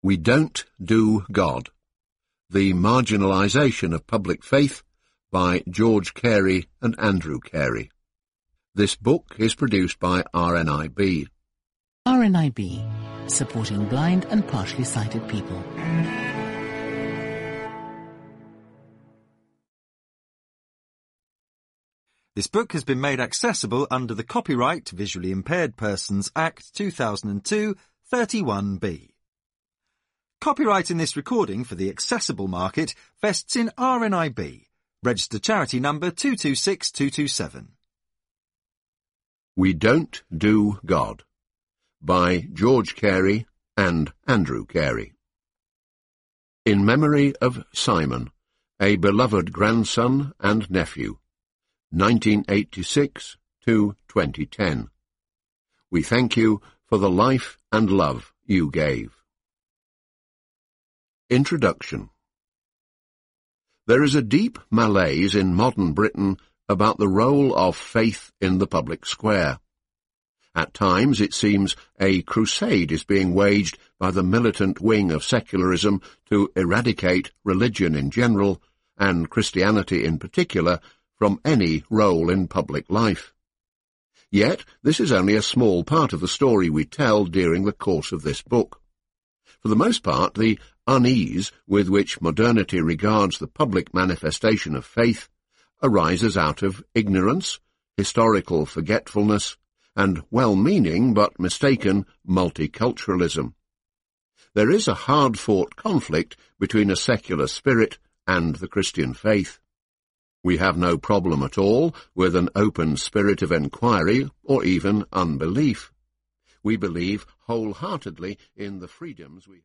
We Don't Do God. The Marginalisation of Public Faith by George Carey and Andrew Carey. This book is produced by RNIB. RNIB, supporting blind and partially sighted people. This book has been made accessible under the Copyright Visually Impaired Persons Act 2002, 31B. Copyright in this recording for the accessible market vests in RNIB, registered charity number 226227. We Don't Do God by George Carey and Andrew Carey. In memory of Simon, a beloved grandson and nephew, 1986 to 2010. We thank you for the life and love you gave. Introduction. There is a deep malaise in modern Britain about the role of faith in the public square. At times it seems a crusade is being waged by the militant wing of secularism to eradicate religion in general, and Christianity in particular, from any role in public life. Yet this is only a small part of the story we tell during the course of this book. For the most part, the unease with which modernity regards the public manifestation of faith arises out of ignorance, historical forgetfulness, and well-meaning but mistaken multiculturalism. There is a hard-fought conflict between a secular spirit and the Christian faith. We have no problem at all with an open spirit of enquiry or even unbelief. We believe wholeheartedly in the freedoms we